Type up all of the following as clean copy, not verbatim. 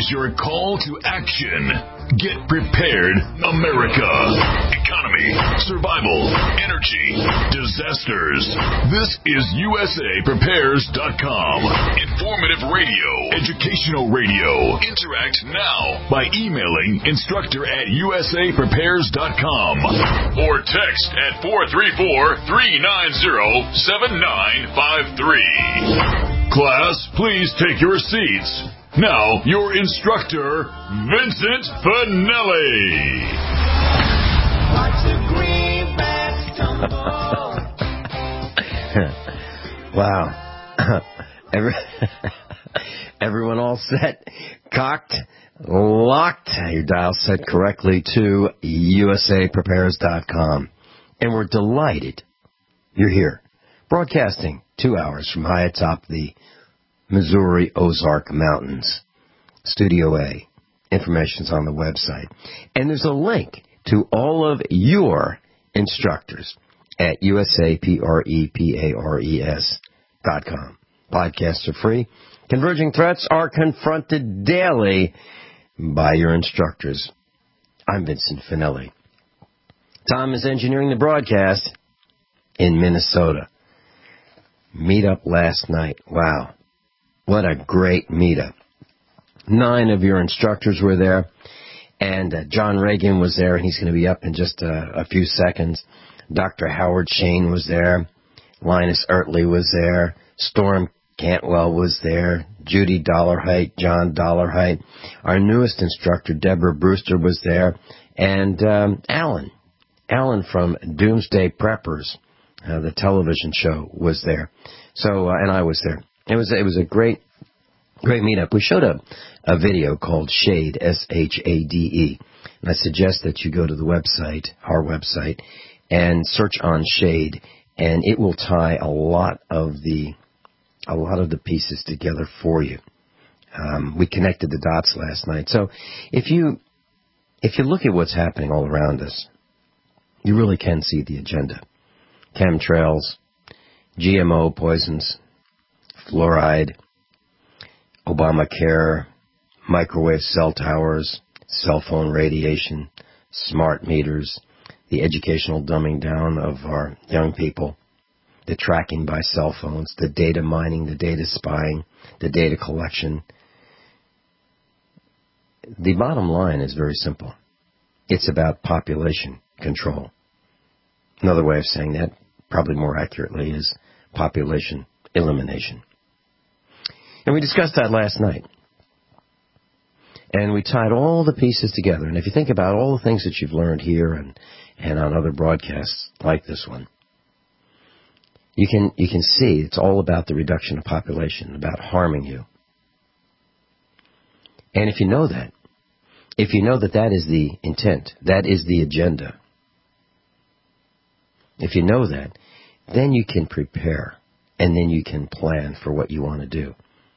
is your call to action. Get prepared, America. Economy, survival, energy, disasters. This is USAPrepares.com. Informative radio, educational radio. Interact now by emailing instructor@USAPrepares.com or text at 434-390-7953. Class, please take your seats. Now, your instructor, Vincent Finelli. Watch the greenbacks tumble. Wow. Everyone all set, cocked, locked. Your dial set correctly to USAPrepares.com. And we're delighted you're here, broadcasting 2 hours from high atop the Missouri Ozark Mountains. Studio A. Information's on the website. And there's a link to all of your instructors at USAPrepares.com. Podcasts are free. Converging threats are confronted daily by your instructors. I'm Vincent Finelli. Tom is engineering the broadcast in Minnesota. Meetup last night. Wow. What a great meetup. 9 of your instructors were there, and John Reagan was there, and he's going to be up in just a few seconds. Dr. Howard Shane was there. Linus Ertley was there. Storm Cantwell was there. Judy Dollarhite, John Dollarhite. Our newest instructor, Deborah Brewster, was there. And Alan from Doomsday Preppers, the television show, was there. So, and I was there. It was a great meetup. We showed a video called Shade, S-H-A-D-E. And I suggest that you go to the website, our website, and search on Shade, and it will tie a lot of the pieces together for you. We connected the dots last night. So if you look at what's happening all around us, you really can see the agenda. Chemtrails, GMO poisons, fluoride, Obamacare, microwave cell towers, cell phone radiation, smart meters, the educational dumbing down of our young people, the tracking by cell phones, the data mining, the data spying, the data collection. The bottom line is very simple. It's about population control. Another way of saying that, probably more accurately, is population elimination. And we discussed that last night. And we tied all the pieces together. And if you think about all the things that you've learned here and on other broadcasts like this one, you can see it's all about the reduction of population, about harming you. And if you know that that is the intent, that is the agenda, if you know that, then you can prepare, and then you can plan for what you want to do.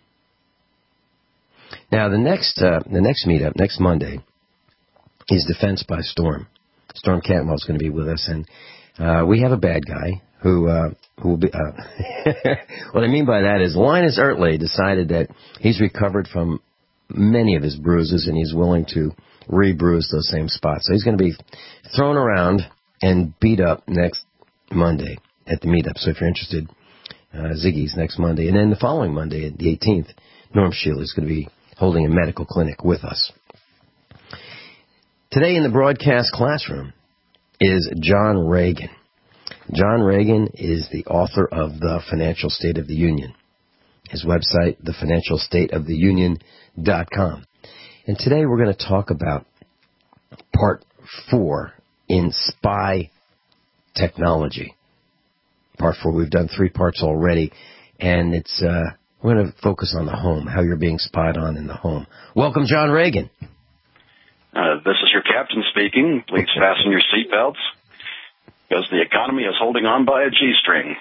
Now, the next meetup, next Monday, is Defense by Storm. Storm Cantwell is going to be with us, and we have a bad guy who will be... what I mean by that is Linus Ertley decided that he's recovered from many of his bruises, and he's willing to re-bruise those same spots. So he's going to be thrown around and beat up next Monday at the meetup. So if you're interested, Ziggy's next Monday. And then the following Monday, the 18th, Norm Sheila is going to be holding a medical clinic with us. Today in the broadcast classroom is John Reagan. John Reagan is the author of The Financial State of the Union. His website, thefinancialstateoftheunion.com. And today we're going to talk about Part 4 in spy technology. Part 4, we've done 3 parts already, and it's we're going to focus on the home, how you're being spied on in the home. Welcome, John Reagan. This is your captain speaking. Please fasten your seatbelts, because the economy is holding on by a G-string.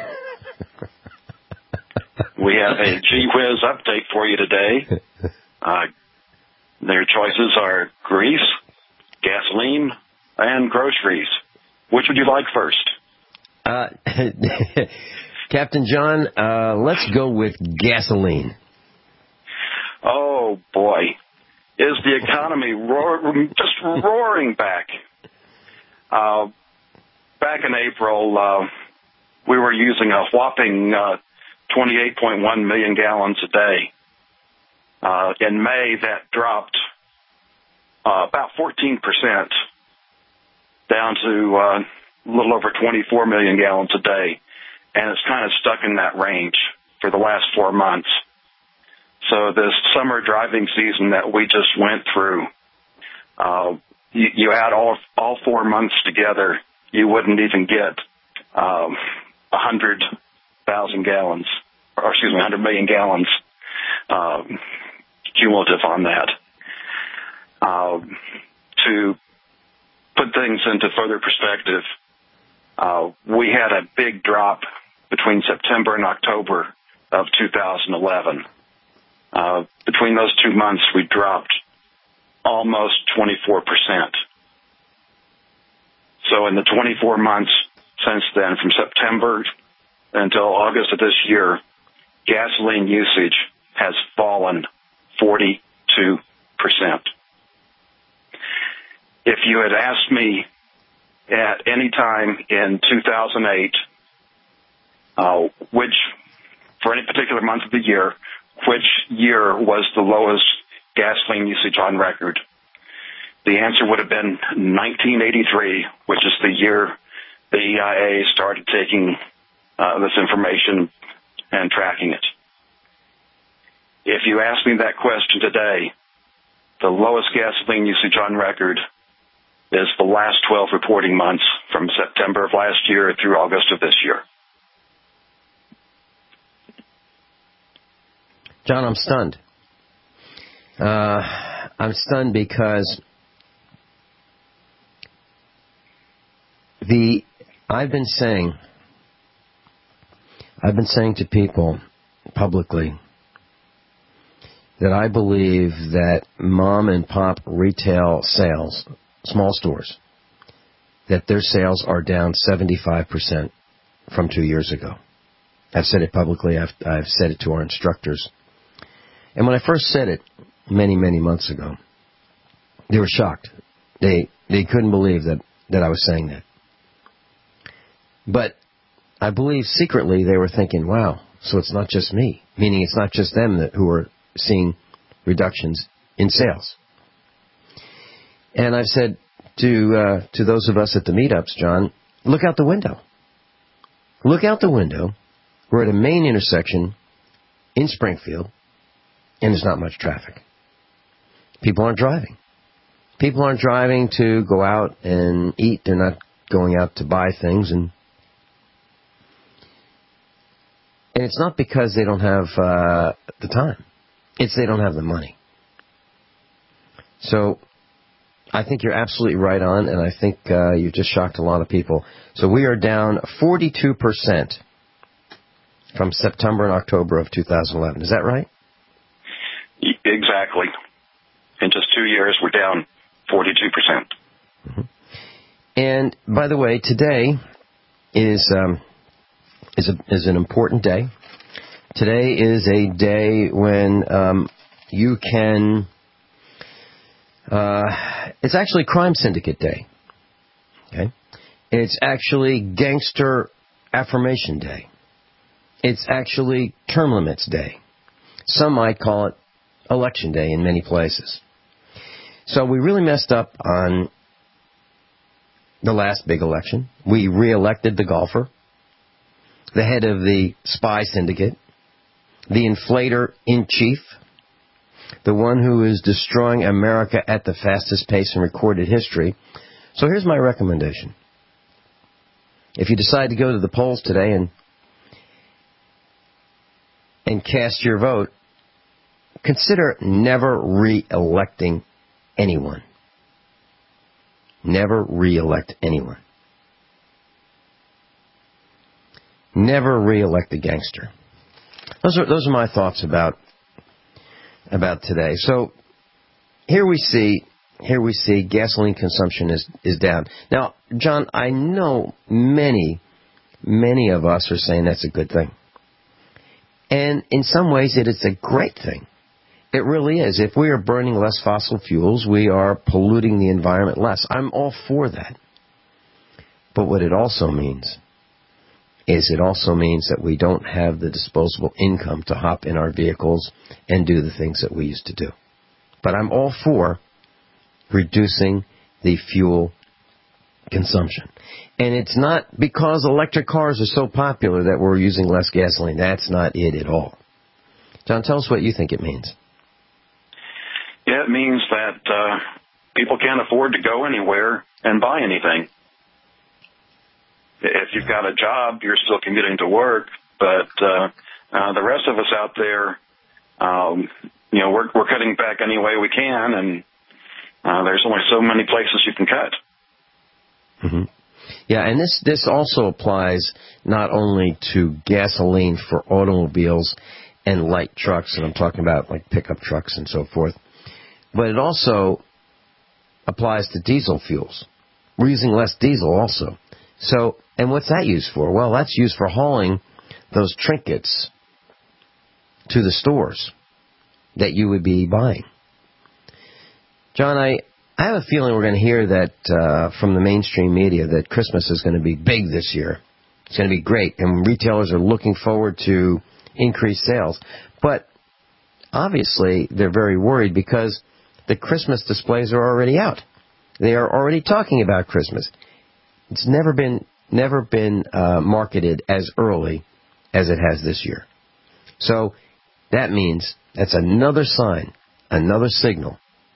We have a G-Whiz update for you today. Their choices are grease, gasoline, and groceries. Which would you like first? Captain John, let's go with gasoline. Oh, boy. is the economy just roaring back. Back in April, we were using a whopping 28.1 million gallons a day. In May, that dropped about 14%, down to a little over 24 million gallons a day. And it's kind of stuck in that range for the last 4 months. So this summer driving season that we just went through, you add all 4 months together, you wouldn't even get 100,000 gallons, or excuse me, 100 million gallons cumulative on that. To put things into further perspective, we had a big drop between September and October of 2011. Between those 2 months, we dropped almost 24%. So in the 24 months since then, from September until August of this year, gasoline usage has fallen 42%. If you had asked me at any time in 2008, for any particular month of the year, which year was the lowest gasoline usage on record, the answer would have been 1983, which is the year the EIA started taking this information and tracking it. If you ask me that question today, the lowest gasoline usage on record is the last 12 reporting months from September of last year through August of this year. John, I'm stunned. I'm stunned because I've been saying to people publicly that I believe that mom and pop retail sales, small stores, that their sales are down 75% from 2 years ago. I've said it publicly. I've said it to our instructors. And when I first said it many, many months ago, they were shocked. They couldn't believe that I was saying that. But I believe secretly they were thinking, wow, so it's not just me, meaning it's not just them who are seeing reductions in sales. And I've said to those of us at the meetups, John, look out the window. Look out the window. We're at a main intersection in Springfield, and there's not much traffic. People aren't driving. People aren't driving to go out and eat. They're not going out to buy things. And it's not because they don't have the time. It's they don't have the money. So I think you're absolutely right on, and I think you just shocked a lot of people. So we are down 42% from September and October of 2011. Is that right? Exactly. In just 2 years, we're down 42%. Mm-hmm. And by the way, today is an important day. Today is a day when you can. It's actually Crime Syndicate Day. Okay, it's actually Gangster Affirmation Day. It's actually Term Limits Day. Some might call it Election Day in many places. So we really messed up on the last big election. We re-elected the golfer, the head of the spy syndicate, the inflator-in-chief, the one who is destroying America at the fastest pace in recorded history. So here's my recommendation. If you decide to go to the polls today and cast your vote, consider never re-electing anyone. Never re-elect anyone. Never re-elect a gangster. Those are my thoughts about today. So here we see gasoline consumption is down. Now, John, I know many of us are saying that's a good thing. And in some ways it is a great thing. It really is. If we are burning less fossil fuels, we are polluting the environment less. I'm all for that. But what it also means is that we don't have the disposable income to hop in our vehicles and do the things that we used to do. But I'm all for reducing the fuel consumption. And it's not because electric cars are so popular that we're using less gasoline. That's not it at all. John, tell us what you think it means. Yeah, it means that people can't afford to go anywhere and buy anything. If you've got a job, you're still commuting to work, but the rest of us out there, we're cutting back any way we can, and there's only so many places you can cut. Mm-hmm. Yeah, and this also applies not only to gasoline for automobiles and light trucks, and I'm talking about like pickup trucks and so forth, but it also applies to diesel fuels. We're using less diesel also. So, and what's that used for? Well, that's used for hauling those trinkets to the stores that you would be buying. John, I have a feeling we're going to hear that from the mainstream media that Christmas is going to be big this year. It's going to be great, and retailers are looking forward to increased sales. But obviously, they're very worried because the Christmas displays are already out. They are already talking about Christmas. It's never been marketed as early as it has this year. So that means that's another sign, another signal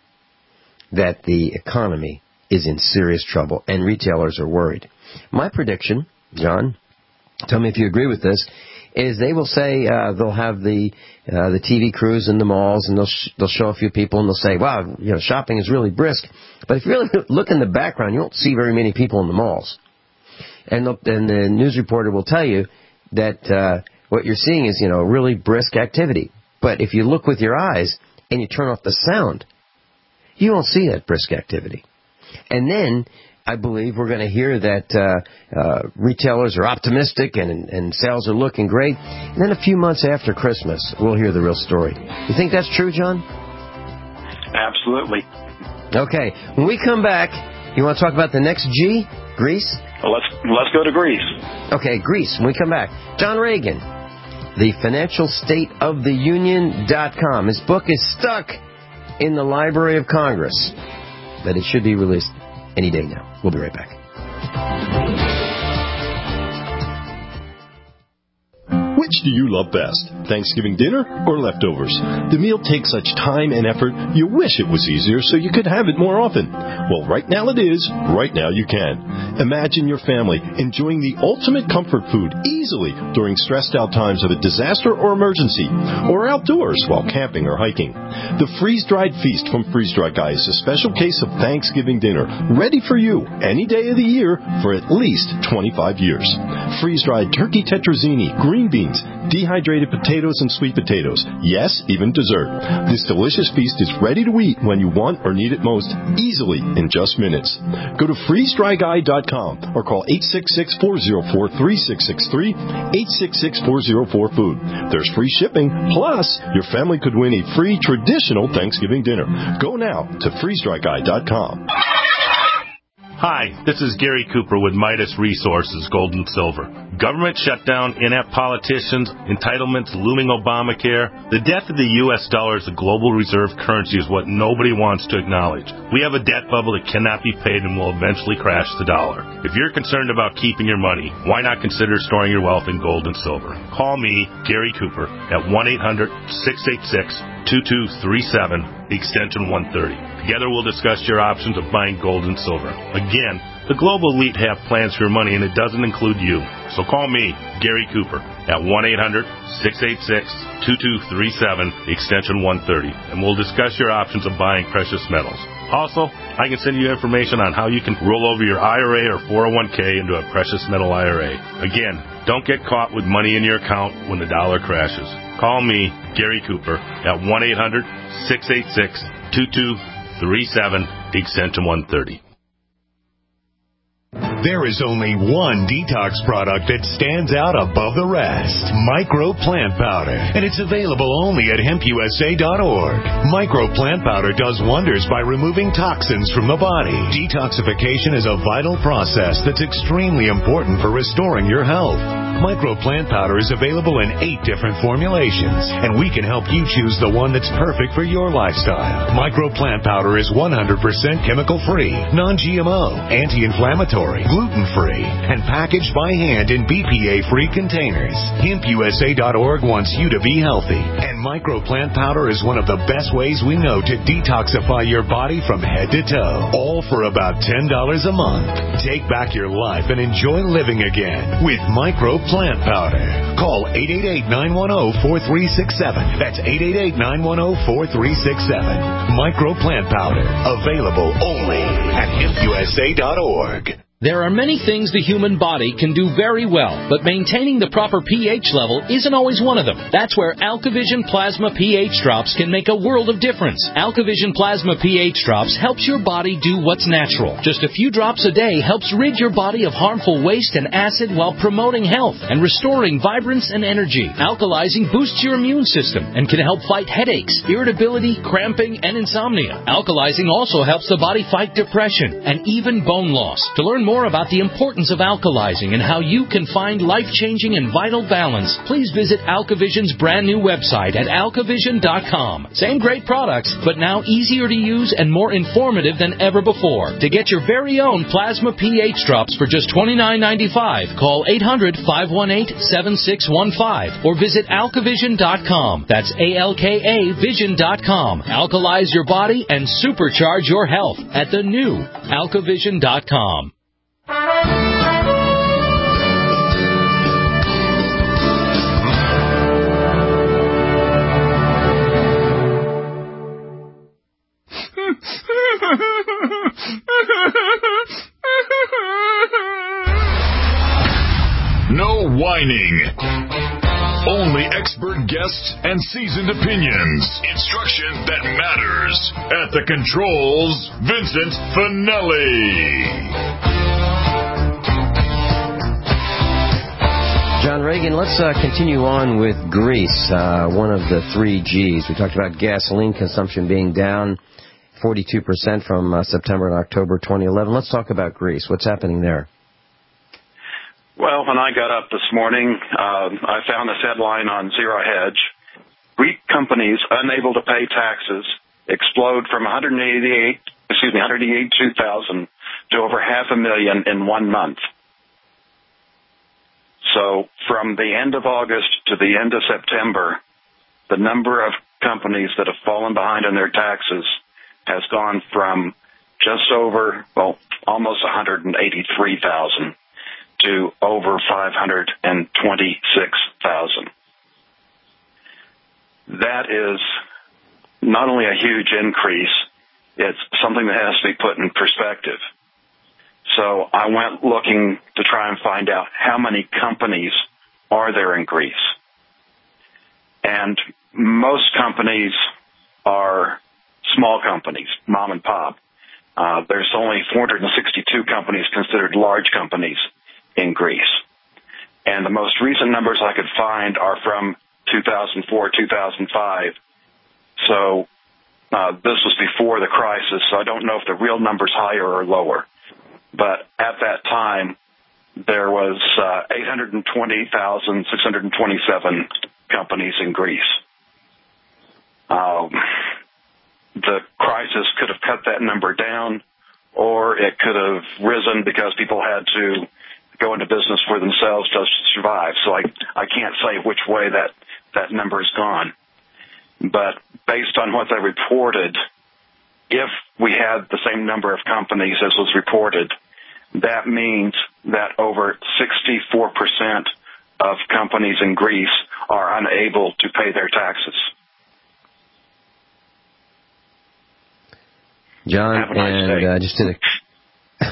that the economy is in serious trouble and retailers are worried. My prediction, John, tell me if you agree with this, is they will say they'll have the TV crews in the malls, and they'll show a few people, and they'll say, wow, shopping is really brisk. But if you really look in the background, you won't see very many people in the malls. And the news reporter will tell you that what you're seeing is, really brisk activity. But if you look with your eyes and you turn off the sound, you won't see that brisk activity. And then I believe we're going to hear that retailers are optimistic and sales are looking great. And then a few months after Christmas, we'll hear the real story. You think that's true, John? Absolutely. Okay. When we come back, you want to talk about the next G? Greece? Well, let's go to Greece. Okay, Greece. When we come back, John Reagan, the Financial State of the Union.com. His book is stuck in the Library of Congress, but it should be released any day now. We'll be right back. Which do you love best, Thanksgiving dinner or leftovers? The meal takes such time and effort, you wish it was easier so you could have it more often. Well, right now it is. Right now you can. Imagine your family enjoying the ultimate comfort food easily during stressed out times of a disaster or emergency, or outdoors while camping or hiking. The freeze-dried feast from Freeze Dry Guy is a special case of Thanksgiving dinner, ready for you any day of the year for at least 25 years. Freeze-dried turkey tetrazzini, green beans, dehydrated potatoes and sweet potatoes. Yes, even dessert. This delicious feast is ready to eat when you want or need it most, easily in just minutes. Go to freezedryguy.com or call 866-404-3663, 866-404-FOOD. There's free shipping, plus your family could win a free traditional Thanksgiving dinner. Go now to freezedryguy.com. Hi, this is Gary Cooper with Midas Resources, Gold and Silver. Government shutdown, inept politicians, entitlements, looming Obamacare. The death of the U.S. dollar as a global reserve currency is what nobody wants to acknowledge. We have a debt bubble that cannot be paid and will eventually crash the dollar. If you're concerned about keeping your money, why not consider storing your wealth in gold and silver? Call me, Gary Cooper, at 1-800-686-2237, extension 130. Together we'll discuss your options of buying gold and silver. Again, the global elite have plans for your money, and it doesn't include you. So call me, Gary Cooper, at 1-800-686-2237, extension 130, and we'll discuss your options of buying precious metals. Also, I can send you information on how you can roll over your IRA or 401k into a precious metal IRA. Again, don't get caught with money in your account when the dollar crashes. Call me, Gary Cooper, at 1-800-686-2237, extension 130. There is only one detox product that stands out above the rest. Micro Plant Powder. And it's available only at hempusa.org. Micro Plant Powder does wonders by removing toxins from the body. Detoxification is a vital process that's extremely important for restoring your health. Micro Plant Powder is available in 8 different formulations, and we can help you choose the one that's perfect for your lifestyle. Micro Plant Powder is 100% chemical-free, non-GMO, anti-inflammatory, gluten-free, and packaged by hand in BPA-free containers. HempUSA.org wants you to be healthy, and Micro Plant Powder is one of the best ways we know to detoxify your body from head to toe, all for about $10 a month. Take back your life and enjoy living again with Micro Plant Powder. Call 888-910-4367. That's 888-910-4367. Micro Plant Powder. Available only at hempusa.org. There are many things the human body can do very well, but maintaining the proper pH level isn't always one of them. That's where AlkaVision Plasma pH Drops can make a world of difference. AlkaVision Plasma pH Drops helps your body do what's natural. Just a few drops a day helps rid your body of harmful waste and acid while promoting health and restoring vibrance and energy. Alkalizing boosts your immune system and can help fight headaches, irritability, cramping, and insomnia. Alkalizing also helps the body fight depression and even bone loss. To learn more about the importance of alkalizing and how you can find life-changing and vital balance, please visit AlkaVision's brand new website at alkavision.com. Same great products, but now easier to use and more informative than ever before. To get your very own Plasma pH Drops for just $29.95, call 800-518-7615 or visit alkavision.com. That's ALKA Vision.com. Alkalize your body and supercharge your health at the new alkavision.com. No whining. Only expert guests and seasoned opinions. Instruction that matters. At the controls, Vincent Finelli. John Reagan, let's continue on with Greece, one of the 3 Gs. We talked about gasoline consumption being down 42% from September and October 2011. Let's talk about Greece. What's happening there? Well, when I got up this morning, I found this headline on Zero Hedge. Greek companies unable to pay taxes explode from 182,000 to over 500,000 in 1 month. So from the end of August to the end of September, the number of companies that have fallen behind on their taxes has gone from just over, almost 183,000 to over 526,000. That is not only a huge increase, it's something that has to be put in perspective. So I went looking to try and find out how many companies are there in Greece. And most companies are small companies, mom and pop. There's only 462 companies considered large companies in Greece. And the most recent numbers I could find are from 2004, 2005. So this was before the crisis, so I don't know if the real number's higher or lower. But at that time, there was 820,627 companies in Greece. The crisis could have cut that number down, or it could have risen because people had to go into business for themselves just to survive. So I can't say which way that number has gone. But based on what they reported, if we had the same number of companies as was reported, that means that over 64% of companies in Greece are unable to pay their taxes. John, and just did a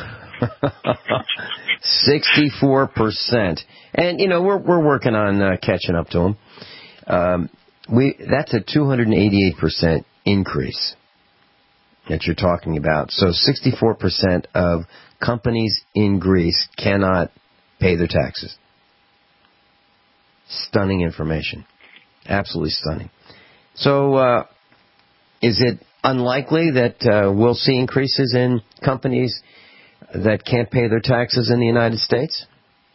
64%. And, we're working on catching up to them. That's a 288% increase that you're talking about. So 64% of companies in Greece cannot pay their taxes. Stunning information. Absolutely stunning. So, is it unlikely that we'll see increases in companies that can't pay their taxes in the United States?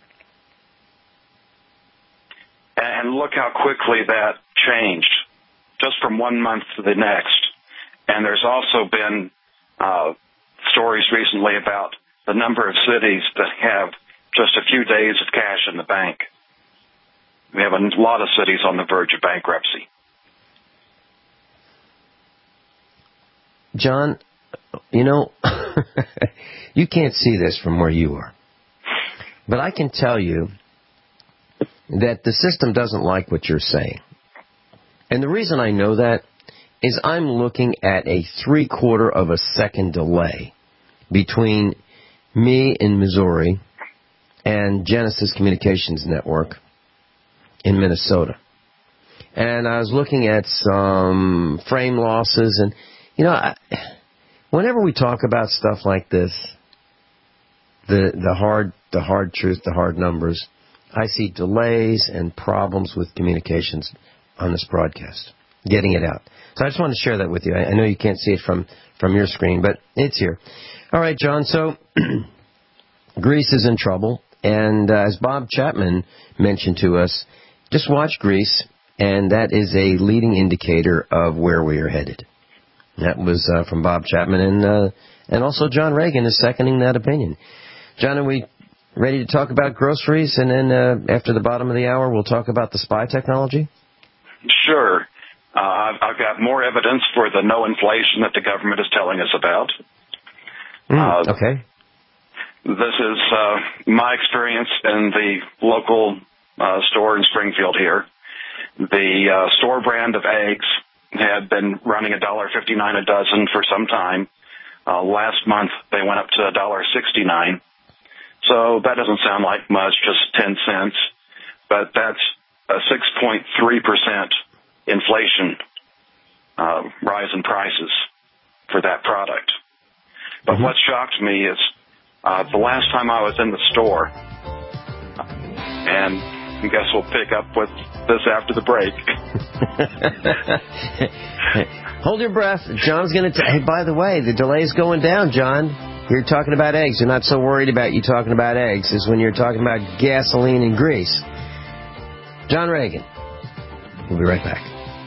And look how quickly that changed, just from one month to the next. And there's also been stories recently about the number of cities that have just a few days of cash in the bank. We have a lot of cities on the verge of bankruptcy. John, you know, you can't see this from where you are. But I can tell you that the system doesn't like what you're saying. And the reason I know that is I'm looking at a 3/4 of a second delay between me in Missouri and Genesis Communications Network in Minnesota. And I was looking at some frame losses, and, you know, whenever we talk about stuff like this, the hard truth, the hard numbers, I see delays and problems with communications on this broadcast, getting it out. So I just wanted to share that with you. I know you can't see it from your screen, but it's here. All right, John, so Greece is in trouble, and as Bob Chapman mentioned to us, just watch Greece, and that is a leading indicator of where we are headed. That was from Bob Chapman, and also John Reagan is seconding that opinion. John, are we ready to talk about groceries, and then after the bottom of the hour, we'll talk about the spy technology? Sure. I've got more evidence for the no inflation that the government is telling us about. Okay. This is my experience in the local store in Springfield here. The store brand of eggs had been running $1.59 a dozen for some time. Last month, they went up to $1.69. So that doesn't sound like much, just 10 cents. But that's a 6.3% inflation rise in prices for that product. But what shocked me is the last time I was in the store, and I guess we'll pick up with this after the break. Hold your breath. John's going to... Hey, by the way, the delay's going down, John. You're talking about eggs. You're not so worried about you talking about eggs as when you're talking about gasoline and grease. John Reagan. We'll be right back.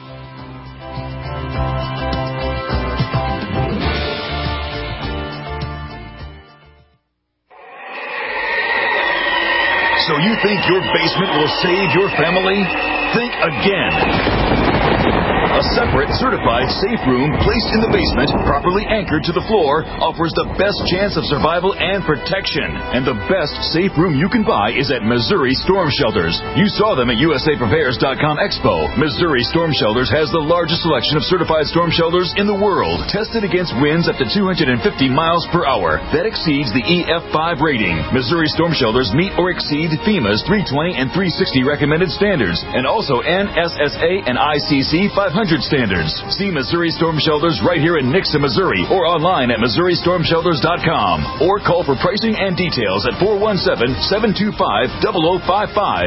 So you think your basement will save your family? Think again. A separate, certified safe room placed in the basement, properly anchored to the floor, offers the best chance of survival and protection. And the best safe room you can buy is at Missouri Storm Shelters. You saw them at USAPrepares.com Expo. Missouri Storm Shelters has the largest selection of certified storm shelters in the world, tested against winds up to 250 miles per hour. That exceeds the EF5 rating. Missouri Storm Shelters meet or exceed FEMA's 320 and 360 recommended standards, and also NSSA and ICC 500 standards. See Missouri Storm Shelters right here in Nixa, Missouri, or online at MissouriStormShelters.com. Or call for pricing and details at 417-725-0055.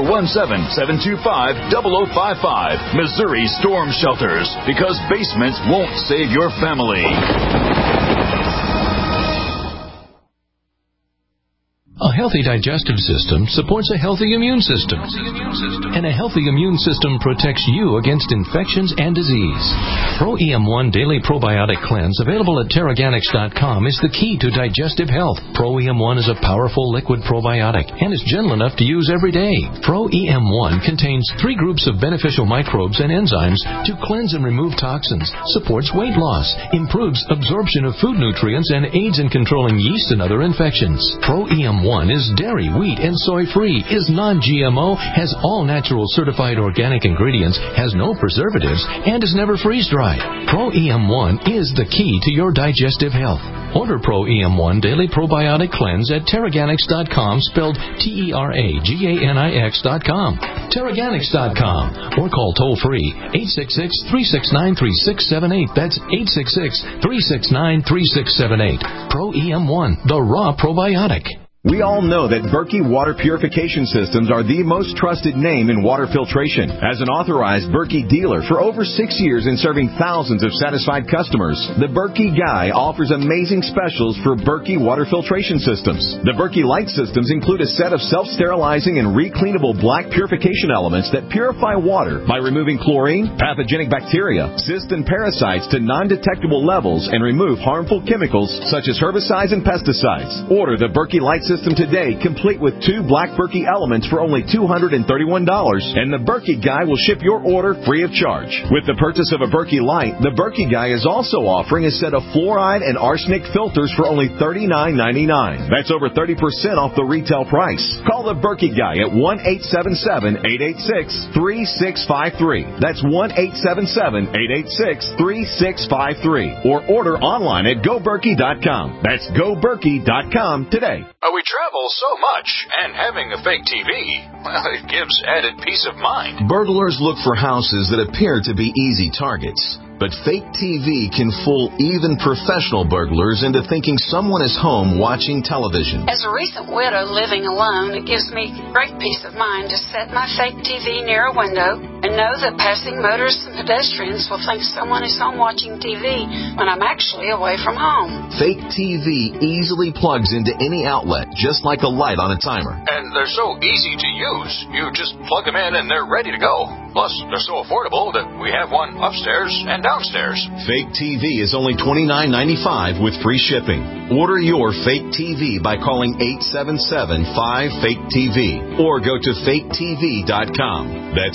417-725-0055. Missouri Storm Shelters. Because basements won't save your family. A healthy digestive system supports a healthy immune system. And a healthy immune system protects you against infections and disease. Pro-EM1 Daily Probiotic Cleanse, available at Terraganics.com, is the key to digestive health. Pro-EM1 is a powerful liquid probiotic and is gentle enough to use every day. Pro-EM1 contains 3 groups of beneficial microbes and enzymes to cleanse and remove toxins, supports weight loss, improves absorption of food nutrients, and aids in controlling yeast and other infections. Pro-EM1 is dairy, wheat, and soy-free, is non-GMO, has all natural certified organic ingredients, has no preservatives, and is never freeze-dried. Pro-EM1 is the key to your digestive health. Order Pro EM1 Daily Probiotic Cleanse at Teraganix.com, spelled Teraganix.com. Teraganix.com. Or call toll-free 866-369-3678. That's 866-369-3678. Pro EM1, the raw probiotic. We all know that Berkey Water Purification Systems are the most trusted name in water filtration. As an authorized Berkey dealer for over 6 years and serving thousands of satisfied customers, the Berkey Guy offers amazing specials for Berkey Water Filtration Systems. The Berkey Light Systems include a set of self-sterilizing and recleanable black purification elements that purify water by removing chlorine, pathogenic bacteria, cysts, and parasites to non-detectable levels and remove harmful chemicals such as herbicides and pesticides. Order the Berkey Light System today, complete with 2 black Berkey elements for only $231, and the Berkey Guy will ship your order free of charge. With the purchase of a Berkey Light, the Berkey Guy is also offering a set of fluoride and arsenic filters for only $39.99. That's over 30% off the retail price. Call the Berkey Guy at 1-877-886-3653. That's 1-877-886-3653. Or order online at GoBerkey.com. That's GoBerkey.com today. We travel so much, and having a fake TV, well, it gives added peace of mind. Burglars look for houses that appear to be easy targets. But fake TV can fool even professional burglars into thinking someone is home watching television. As a recent widow living alone, it gives me great peace of mind to set my fake TV near a window and know that passing motorists and pedestrians will think someone is home watching TV when I'm actually away from home. Fake TV easily plugs into any outlet, just like a light on a timer. And they're so easy to use. You just plug them in and they're ready to go. Plus, they're so affordable that we have one upstairs and downstairs. Fake TV is only $29.95 with free shipping. Order your fake TV by calling 877-5-FAKE-TV or go to faketv.com. That's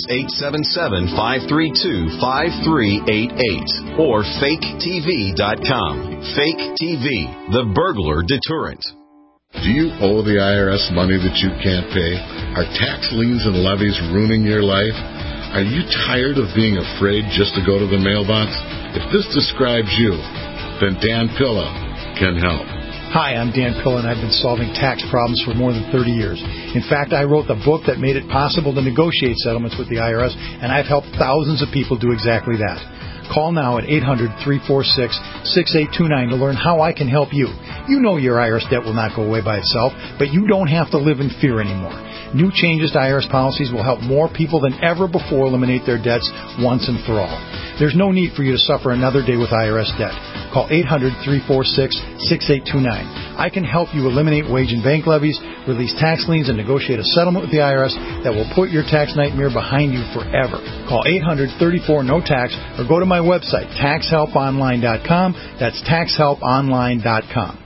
877-532-5388 or faketv.com. Fake TV, the burglar deterrent. Do you owe the IRS money that you can't pay? Are tax liens and levies ruining your life? Are you tired of being afraid just to go to the mailbox? If this describes you, then Dan Pilla can help. Hi, I'm Dan Pilla, and I've been solving tax problems for more than 30 years. In fact, I wrote the book that made it possible to negotiate settlements with the IRS, and I've helped thousands of people do exactly that. Call now at 800-346-6829 to learn how I can help you. You know your IRS debt will not go away by itself, but you don't have to live in fear anymore. New changes to IRS policies will help more people than ever before eliminate their debts once and for all. There's no need for you to suffer another day with IRS debt. Call 800-346-6829. I can help you eliminate wage and bank levies, release tax liens, and negotiate a settlement with the IRS that will put your tax nightmare behind you forever. Call 800-34-NO-TAX or go to my website, taxhelponline.com. That's taxhelponline.com.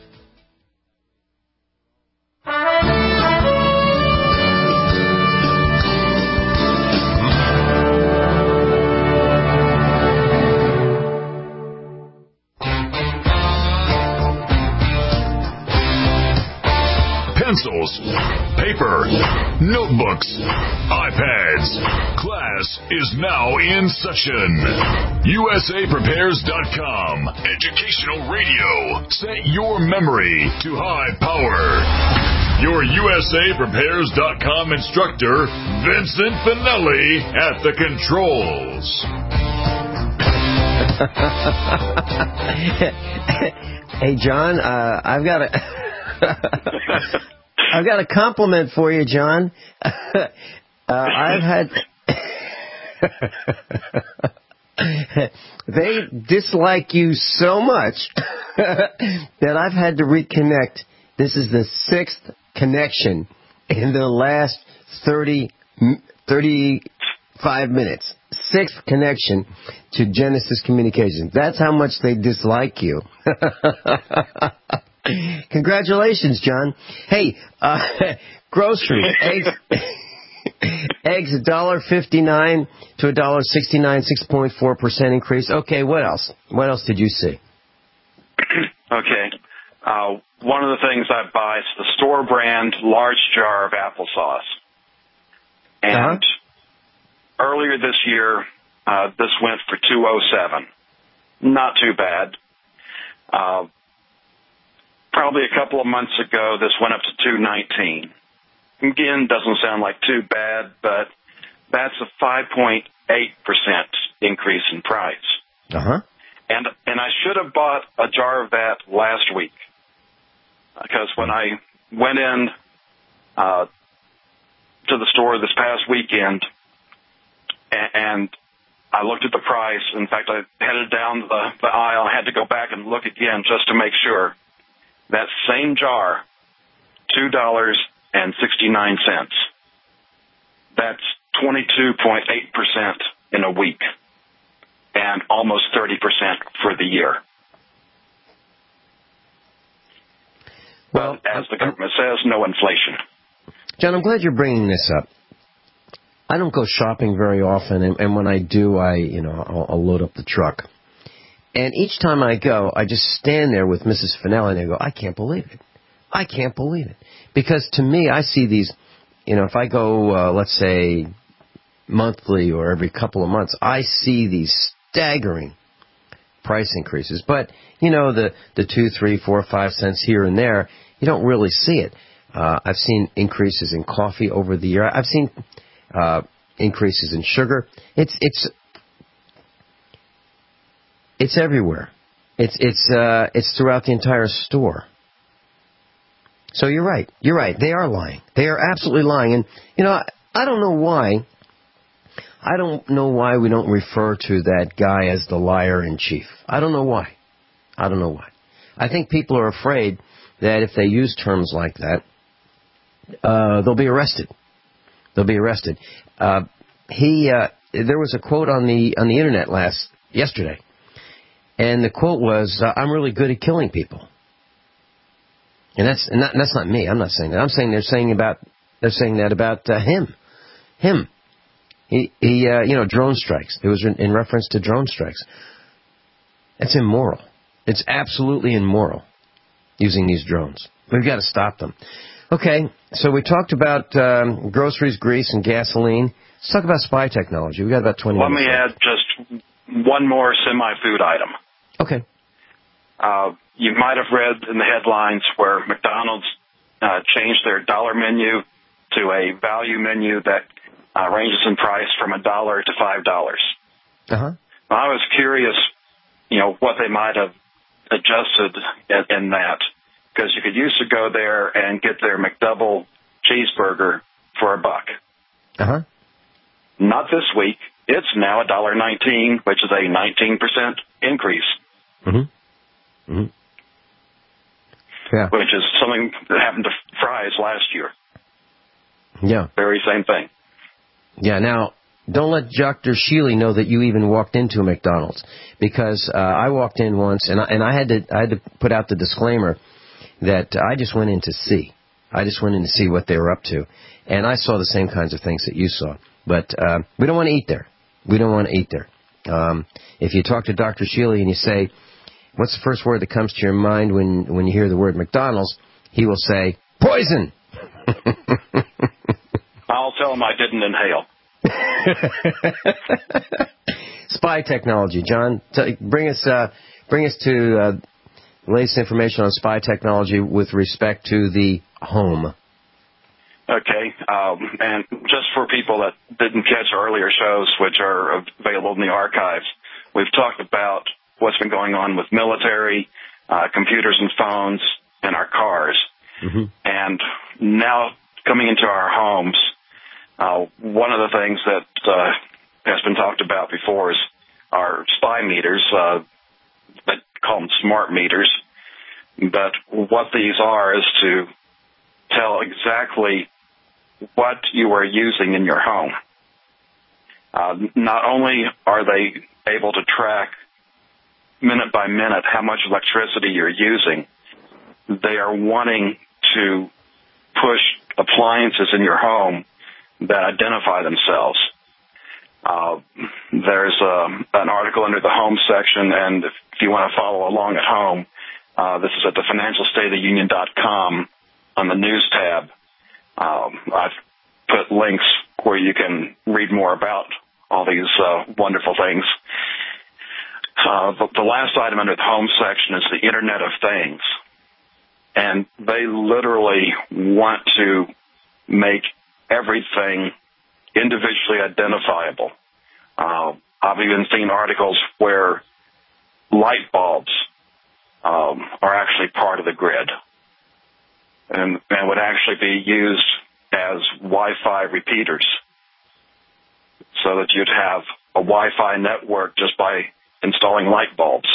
Pencils, paper, notebooks, iPads. Class is now in session. USAPrepares.com. Educational radio. Set your memory to high power. Your USAPrepares.com instructor, Vincent Finelli, at the controls. Hey, John, I've got a compliment for you, John. I've had... They dislike you so much that I've had to reconnect. This is the 6th connection in the last 35 minutes. 6th connection to Genesis Communications. That's how much they dislike you. Congratulations, John. Hey, groceries, eggs $1.59 to $1.69, 6.4% increase. Okay, what else? What else did you see? Okay. One of the things I buy is the store brand large jar of applesauce. And earlier this year, this went for $2.07. Not too bad. probably a couple of months ago, this went up to $2.19. Again, doesn't sound like too bad, but that's a 5.8% increase in price. Uh-huh. And I should have bought a jar of that last week, because when I went in to the store this past weekend and I looked at the price. In fact, I headed down the aisle. I had to go back and look again just to make sure. That same jar, $2.69. That's 22.8% in a week and almost 30% for the year. Well, but as the government says, no inflation. John, I'm glad you're bringing this up. I don't go shopping very often, and when I do, I'll load up the truck. And each time I go, I just stand there with Mrs. Finelli, and I go, I can't believe it. I can't believe it. Because to me, I see these, if I go, let's say, monthly or every couple of months, I see these staggering price increases. But, the 2, 3, 4, 5 cents here and there, you don't really see it. I've seen increases in coffee over the year. I've seen increases in sugar. It's everywhere. It's throughout the entire store. So you're right. You're right. They are lying. They are absolutely lying. And I don't know why. I don't know why we don't refer to that guy as the liar in chief. I don't know why. I don't know why. I think people are afraid that if they use terms like that, they'll be arrested. They'll be arrested. There was a quote on the internet yesterday, and the quote was, "I'm really good at killing people." And that's not me. I'm not saying that. I'm saying they're saying that about him. Him. He drone strikes. It was in reference to drone strikes. It's immoral. It's absolutely immoral using these drones. We've got to stop them. Okay, so we talked about groceries, grease, and gasoline. Let's talk about spy technology. We've got about 20 minutes. Let me add just one more semi-food item. Okay. You might have read in the headlines where McDonald's changed their dollar menu to a value menu that ranges in price from $1 to $5. Uh-huh. I was curious, what they might have adjusted in that, because you could used to go there and get their McDouble cheeseburger for $1. Uh-huh. Not this week. It's now $1.19, which is a 19% increase. Mm-hmm. Mm-hmm. Yeah. Which is something that happened to fries last year. Yeah. Very same thing. Yeah. Now, don't let Dr. Sheely know that you even walked into a McDonald's, because I walked in once and I had to put out the disclaimer that I just went in to see. I just went in to see what they were up to, and I saw the same kinds of things that you saw. But we don't want to eat there. We don't want to eat there. If you talk to Dr. Sheely and you say, "What's the first word that comes to your mind when you hear the word McDonald's?" he will say, "Poison." I'll tell him I didn't inhale. Spy technology, John. Bring us to the latest information on spy technology with respect to the home. Okay, and just for people that didn't catch earlier shows, which are available in the archives, we've talked about what's been going on with military, computers and phones, and our cars. Mm-hmm. And now coming into our homes, one of the things that has been talked about before is our spy meters. They call them smart meters. But what these are is to tell exactly what you are using in your home. Not only are they able to track minute by minute how much electricity you're using, they are wanting to push appliances in your home that identify themselves. There's an article under the home section, and if you want to follow along at home, this is at the financialstateoftheunion.com on the news tab. I've put links where you can read more about all these wonderful things. The last item under the home section is the Internet of Things. And they literally want to make everything individually identifiable. I've even seen articles where light bulbs are actually part of the grid and would actually be used as Wi-Fi repeaters so that you'd have a Wi-Fi network just by installing light bulbs.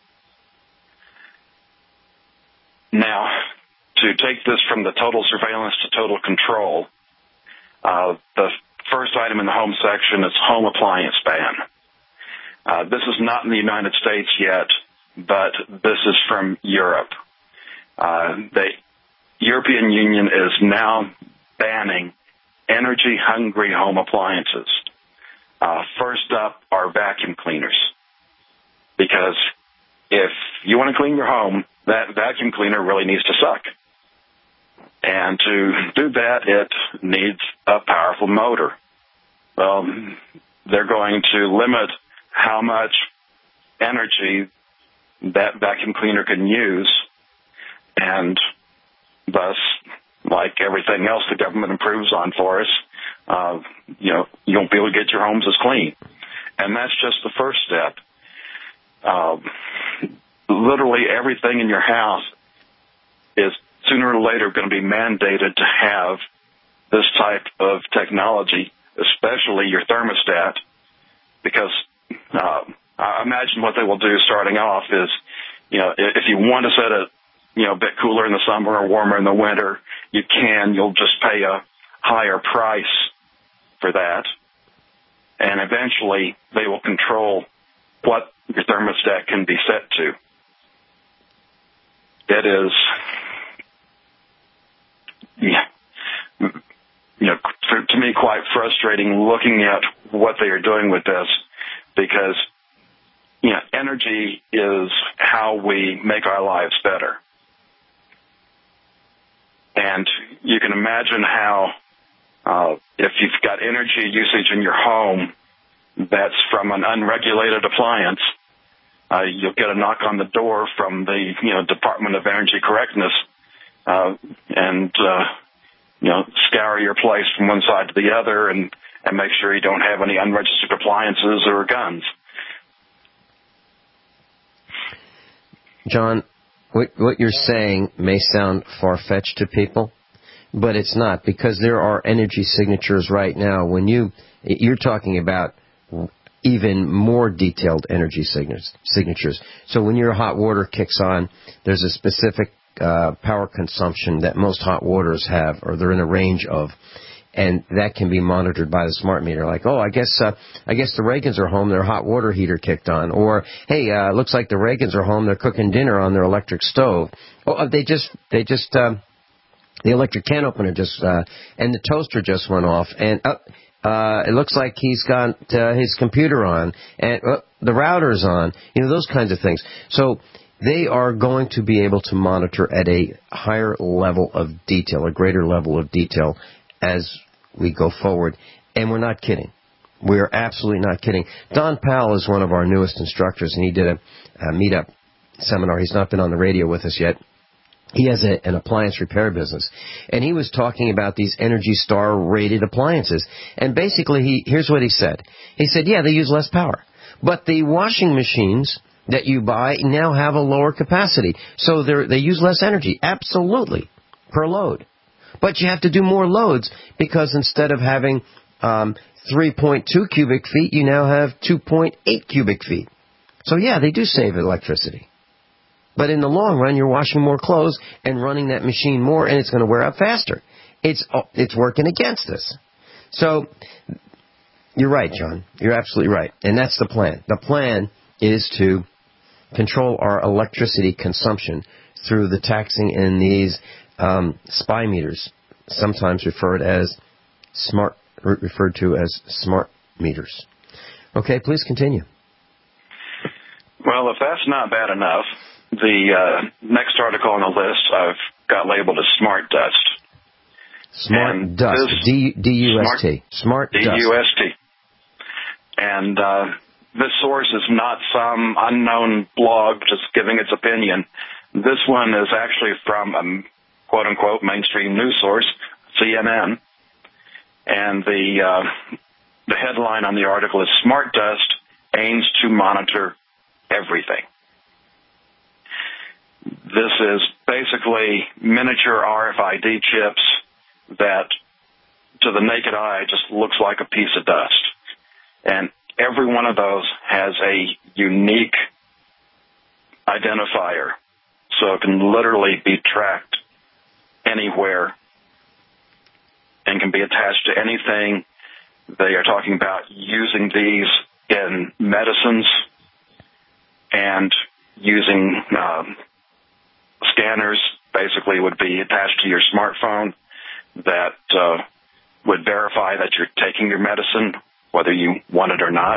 Now, to take this from the total surveillance to total control, the first item in the home section is home appliance ban. This is not in the United States yet, but this is from Europe. The European Union is now banning energy-hungry home appliances. First up are vacuum cleaners, because if you want to clean your home, that vacuum cleaner really needs to suck. And to do that, it needs a powerful motor. Well, they're going to limit how much energy that vacuum cleaner can use, and thus, like everything else the government improves on for us, you won't be able to get your homes as clean. And that's just the first step. Literally everything in your house is sooner or later going to be mandated to have this type of technology, especially your thermostat, because I imagine what they will do starting off is, if you want to set it, a bit cooler in the summer or warmer in the winter, you can. You'll just pay a higher price for that. And eventually they will control what your thermostat can be set to. It is, to me, quite frustrating looking at what they are doing with this, because, energy is how we make our lives better. And you can imagine how, if you've got energy usage in your home that's from an unregulated appliance, you'll get a knock on the door from the Department of Energy Correctness, and scour your place from one side to the other and make sure you don't have any unregistered appliances or guns. John, what you're saying may sound far-fetched to people, but it's not, because there are energy signatures right now. When you're talking about even more detailed energy signatures. So when your hot water kicks on, there's a specific power consumption that most hot waters have, or they're in a range of, and that can be monitored by the smart meter. Like, I guess the Reagans are home, their hot water heater kicked on. Or, hey, looks like the Reagans are home, they're cooking dinner on their electric stove. The electric can opener and the toaster just went off, and it looks like he's got his computer on, and the router's on. Those kinds of things. So they are going to be able to monitor at a higher level of detail, a greater level of detail, as we go forward. And we're not kidding. We are absolutely not kidding. Don Powell is one of our newest instructors, and he did a meetup seminar. He's not been on the radio with us yet. He has an appliance repair business, and he was talking about these Energy Star rated appliances. And basically, here's what he said. He said, yeah, they use less power, but the washing machines that you buy now have a lower capacity, so they use less energy, absolutely, per load. But you have to do more loads, because instead of having 3.2 cubic feet, you now have 2.8 cubic feet. So yeah, they do save electricity. But in the long run, you're washing more clothes and running that machine more, and it's going to wear out faster. It's working against us. So you're right, John. You're absolutely right. And that's the plan. The plan is to control our electricity consumption through the taxing in these SPI meters, sometimes referred to as smart meters. Okay, please continue. Well, if that's not bad enough, the next article on the list I've got labeled as Smart Dust. Smart Dust. D-U-S-T. Smart Dust. D-U-S-T. And this source is not some unknown blog just giving its opinion. This one is actually from a quote-unquote mainstream news source, CNN, and the headline on the article is "Smart Dust Aims to Monitor Everything." This is basically miniature RFID chips that, to the naked eye, just looks like a piece of dust. And every one of those has a unique identifier, so it can literally be tracked anywhere and can be attached to anything. They are talking about using these in medicines and using scanners, basically would be attached to your smartphone that would verify that you're taking your medicine, whether you want it or not.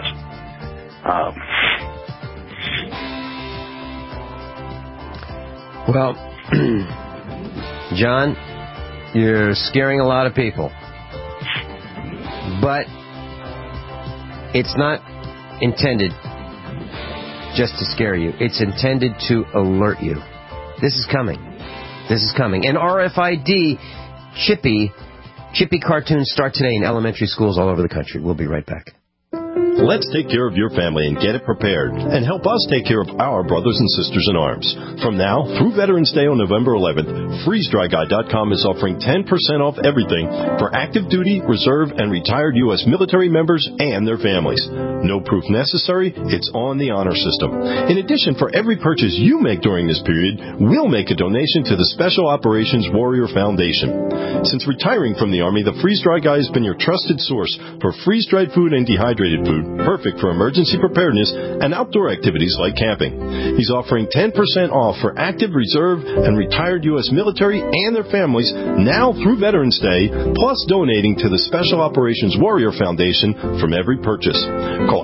Well, John, you're scaring a lot of people. But it's not intended just to scare you. It's intended to alert you. This is coming. This is coming. And RFID chippy cartoons start today in elementary schools all over the country. We'll be right back. Let's take care of your family and get it prepared, and help us take care of our brothers and sisters in arms. From now through Veterans Day on November 11th, FreezeDryGuy.com is offering 10% off everything for active duty, reserve, and retired U.S. military members and their families. No proof necessary. It's on the honor system. In addition, for every purchase you make during this period, we'll make a donation to the Special Operations Warrior Foundation. Since retiring from the Army, the Freeze Dry Guy has been your trusted source for freeze-dried food and dehydrated food, perfect for emergency preparedness and outdoor activities like camping. He's offering 10% off for active, reserve, and retired U.S. military and their families now through Veterans Day, plus donating to the Special Operations Warrior Foundation from every purchase. Call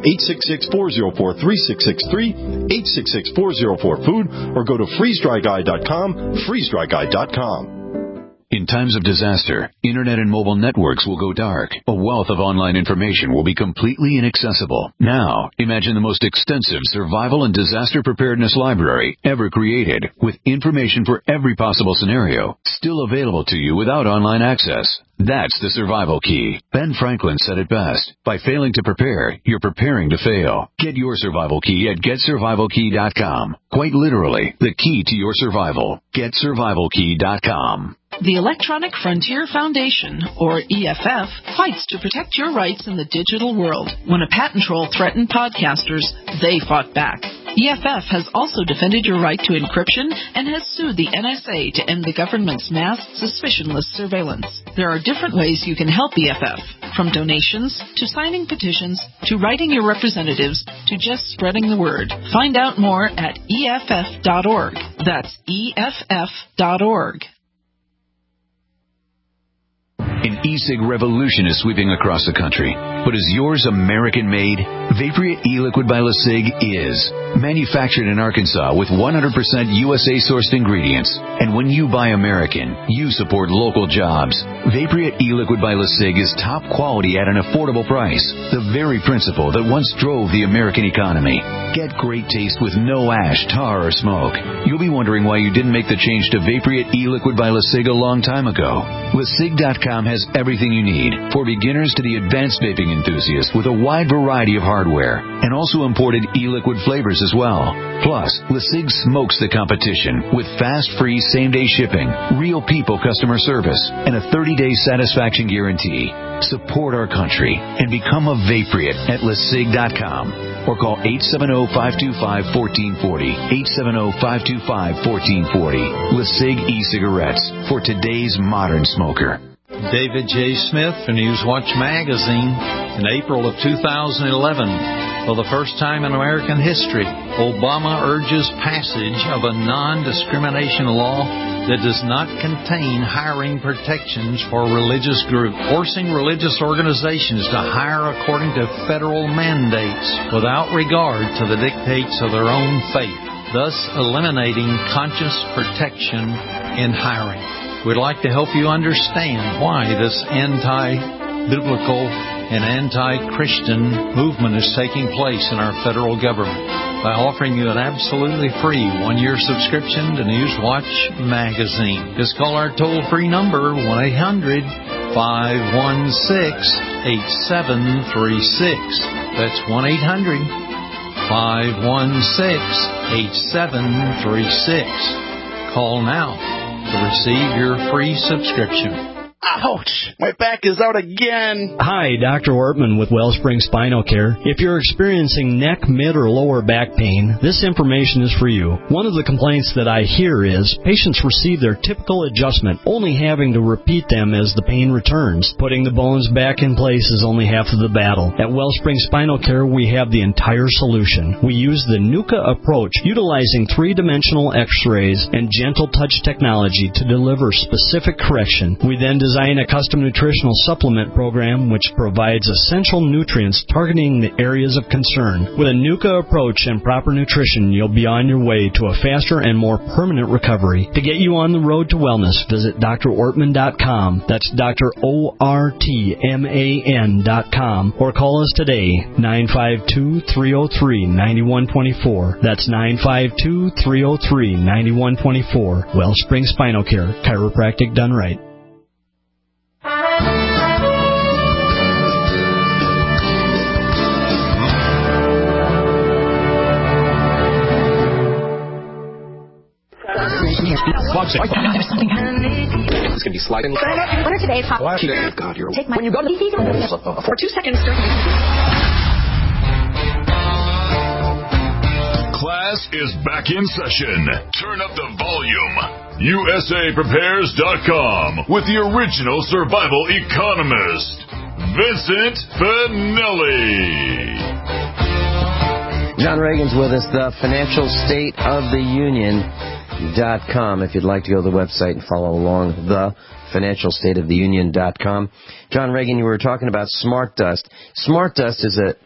866-404-3663, 866-404-FOOD, or go to FreezeDryGuy.com, FreezeDryGuy.com. In times of disaster, internet and mobile networks will go dark. A wealth of online information will be completely inaccessible. Now, imagine the most extensive survival and disaster preparedness library ever created, with information for every possible scenario, still available to you without online access. That's the survival key. Ben Franklin said it best. By failing to prepare, you're preparing to fail. Get your survival key at GetSurvivalKey.com. Quite literally, the key to your survival. GetSurvivalKey.com. The Electronic Frontier Foundation, or EFF, fights to protect your rights in the digital world. When a patent troll threatened podcasters, they fought back. EFF has also defended your right to encryption and has sued the NSA to end the government's mass, suspicionless surveillance. There are different ways you can help EFF, from donations to signing petitions to writing your representatives to just spreading the word. Find out more at EFF.org. That's EFF.org. An e-cig revolution is sweeping across the country. But is yours American-made? Vaporeat e-liquid by LeSig is. Manufactured in Arkansas with 100% USA-sourced ingredients. And when you buy American, you support local jobs. Vaporeat e-liquid by LeSig is top quality at an affordable price. The very principle that once drove the American economy. Get great taste with no ash, tar, or smoke. You'll be wondering why you didn't make the change to Vaporeat e-liquid by LeSig a long time ago. LeSig.com has everything you need, for beginners to the advanced vaping enthusiast, with a wide variety of hardware, and also imported e-liquid flavors as well. Plus, LeSig smokes the competition with fast, free, same-day shipping, real people customer service, and a 30-day satisfaction guarantee. Support our country and become a Vaporeat at LeSig.com, or call 870-525-1440, 870-525-1440. LeSig e-cigarettes for today's modern smoker. David J. Smith for Newswatch Magazine. In April of 2011, for the first time in American history, Obama urges passage of a non-discrimination law that does not contain hiring protections for religious groups, forcing religious organizations to hire according to federal mandates without regard to the dictates of their own faith, thus eliminating conscious protection in hiring. We'd like to help you understand why this anti-biblical and anti-Christian movement is taking place in our federal government. by offering you an absolutely free 1-year subscription to Newswatch magazine. Just call our toll-free number, 1-800-516-8736. That's 1-800-516-8736. Call now to receive your free subscription. Ouch! My back is out again. Hi, Dr. Ortman with Wellspring Spinal Care. If you're experiencing neck, mid, or lower back pain, this information is for you. One of the complaints that I hear is patients receive their typical adjustment, only having to repeat them as the pain returns. Putting the bones back in place is only half of the battle. At Wellspring Spinal Care, we have the entire solution. We use the NUCA approach, utilizing 3-dimensional x-rays and gentle touch technology to deliver specific correction. We then design a custom nutritional supplement program which provides essential nutrients targeting the areas of concern. With a NUCA approach and proper nutrition, you'll be on your way to a faster and more permanent recovery. To get you on the road to wellness, visit drortman.com. That's drortman.com. Or call us today, 952-303-9124. That's 952-303-9124. Wellspring Spinal Care, chiropractic done right. There's something it's gonna be sliding. What are today's hot? God, you're take my when you go to the TV for 2 seconds. Class is back in session. Turn up the volume. USAPrepares.com with the original survival economist, Vincent Finelli. John Reagan's with us, the Financial State of the Union.com. If you'd like to go to the website and follow along, the Financial State of the Union.com. John Reagan, you were talking about smart dust. Smart dust is a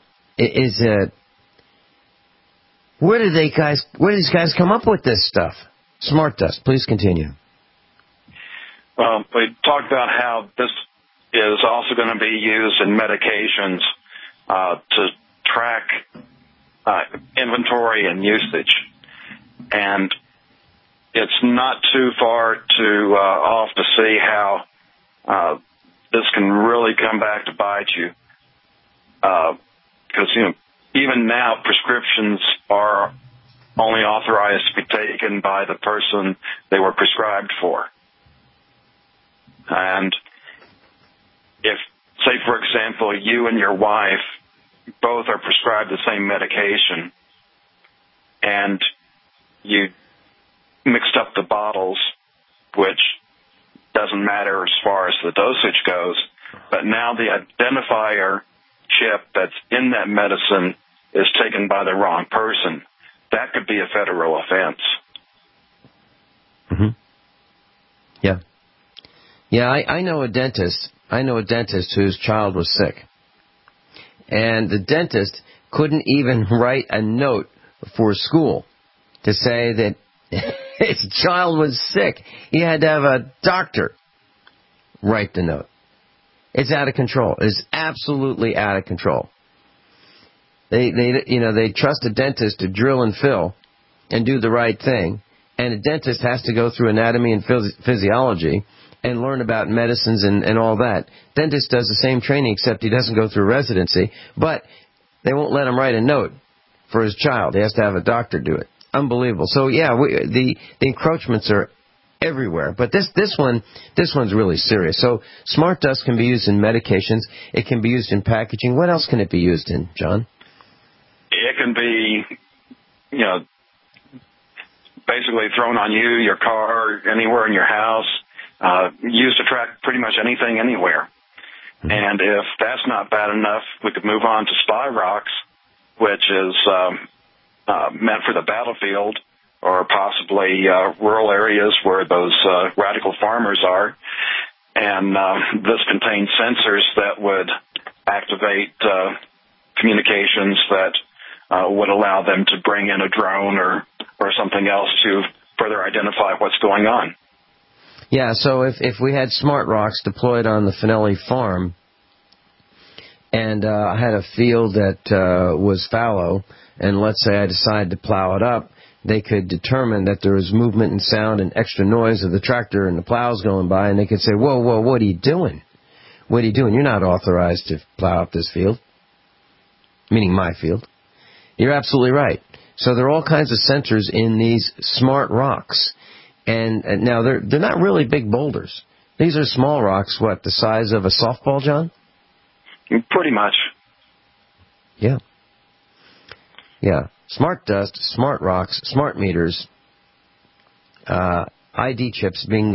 where did these guys come up with this stuff? Smart dust. Please continue. Well, we talked about how this is also going to be used in medications to track inventory and usage. And it's not too far off to see how this can really come back to bite you. Because, even now, prescriptions are only authorized to be taken by the person they were prescribed for. And if, say, for example, you and your wife both are prescribed the same medication and you mixed up the bottles, which doesn't matter as far as the dosage goes, but now the identifier chip that's in that medicine is taken by the wrong person. That could be a federal offense. Mm-hmm. Yeah. Yeah, I know a dentist. I know a dentist whose child was sick. And the dentist couldn't even write a note for school to say that his child was sick. He had to have a doctor write the note. It's out of control. It's absolutely out of control. They trust a dentist to drill and fill and do the right thing, and a dentist has to go through anatomy and physiology and learn about medicines and all that. Dentist does the same training, except he doesn't go through residency, but they won't let him write a note for his child. He has to have a doctor do it. Unbelievable. So yeah, the encroachments are everywhere, but this one's really serious. So smart dust can be used in medications. It can be used in packaging. What else can it be used in, John? It can be, basically thrown on you, your car, anywhere in your house, used to track pretty much anything, anywhere. Mm-hmm. And if that's not bad enough, we could move on to spy rocks, which is meant for the battlefield or possibly rural areas where those radical farmers are. And this contains sensors that would activate communications that would allow them to bring in a drone or something else to further identify what's going on. Yeah, so if we had smart rocks deployed on the Finelli farm, and I had a field that was fallow, and let's say I decided to plow it up, they could determine that there was movement and sound and extra noise of the tractor and the plows going by, and they could say, whoa, what are you doing? What are you doing? You're not authorized to plow up this field, meaning my field. You're absolutely right. So there are all kinds of sensors in these smart rocks. And now they're not really big boulders. These are small rocks, what, the size of a softball, John? Pretty much. Yeah. Yeah. Smart dust, smart rocks, smart meters, ID chips being...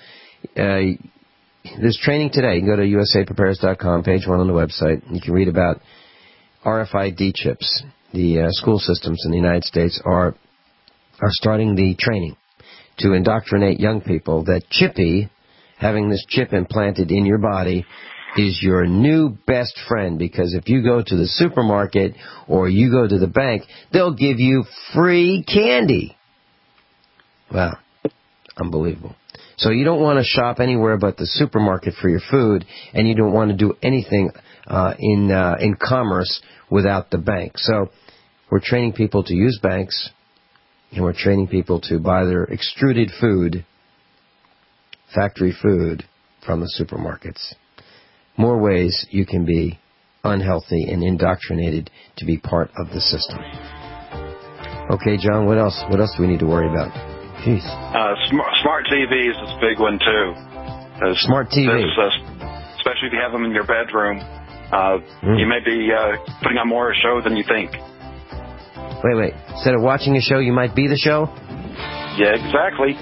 there's training today. You can go to usaprepares.com, page 1 on the website. You can read about RFID chips. The school systems in the United States are starting the training to indoctrinate young people that Chippy, having this chip implanted in your body, is your new best friend, because if you go to the supermarket or you go to the bank, they'll give you free candy. Wow. Unbelievable. So you don't want to shop anywhere but the supermarket for your food, and you don't want to do anything in commerce without the bank. So we're training people to use banks, and we're training people to buy their extruded food, factory food, from the supermarkets. More ways you can be unhealthy and indoctrinated to be part of the system. Okay, John, what else? What else do we need to worry about? Jeez. Smart TVs is a big one, too. Smart TV. Especially if you have them in your bedroom. You may be putting on more of a show than you think. Wait. Instead of watching a show, you might be the show? Yeah, exactly.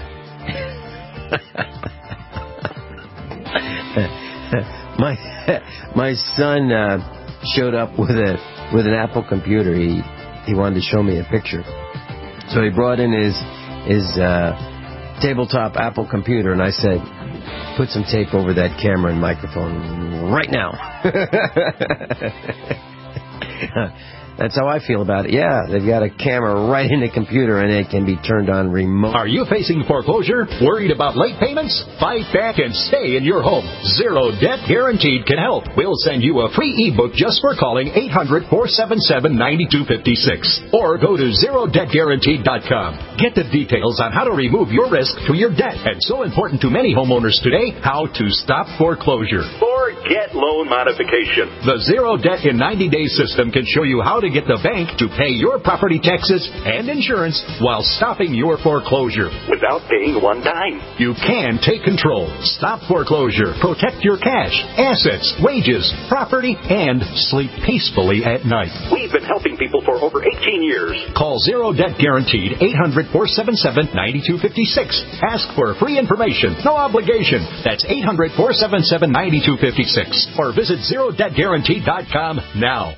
My son showed up with an Apple computer. He wanted to show me a picture. So he brought in his tabletop Apple computer, and I said, put some tape over that camera and microphone right now. That's how I feel about it. Yeah, they've got a camera right in the computer, and it can be turned on remote. Are you facing foreclosure? Worried about late payments? Fight back and stay in your home. Zero Debt Guaranteed can help. We'll send you a free ebook just for calling 800-477-9256. Or go to ZeroDebtGuaranteed.com. Get the details on how to remove your risk to your debt. And so important to many homeowners today, how to stop foreclosure. Forget loan modification. The Zero Debt in 90 Days system can show you how to get the bank to pay your property taxes and insurance while stopping your foreclosure without paying one dime. You can take control, stop foreclosure, protect your cash, assets, wages, property, and sleep peacefully at night. We've been helping people for over 18 years. Call Zero Debt Guaranteed, 800-477-9256. Ask for free information, no obligation. That's 800-477-9256. Or visit ZeroDebtGuaranteed.com now.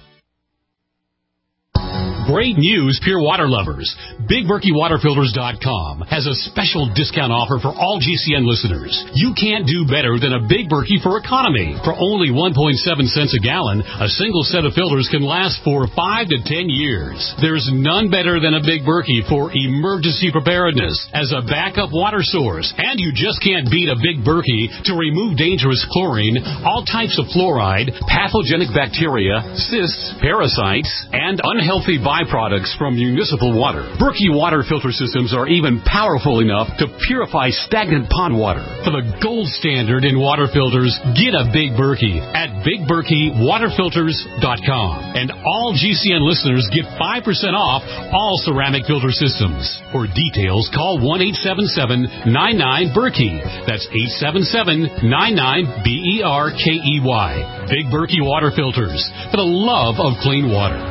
Great news, Pure Water lovers. BigBerkeyWaterFilters.com has a special discount offer for all GCN listeners. You can't do better than a Big Berkey for economy. For only 1.7 cents a gallon, a single set of filters can last for 5 to 10 years. There's none better than a Big Berkey for emergency preparedness as a backup water source. And you just can't beat a Big Berkey to remove dangerous chlorine, all types of fluoride, pathogenic bacteria, cysts, parasites, and unhealthy byproducts from municipal water. Berkey water filter systems are even powerful enough to purify stagnant pond water. For the gold standard in water filters, get a Big Berkey at BigBerkeyWaterFilters.com. And all GCN listeners get 5% off all ceramic filter systems. For details, call 1-877-99-BERKEY. That's 877-99-BERKEY. Big Berkey Water Filters, for the love of clean water.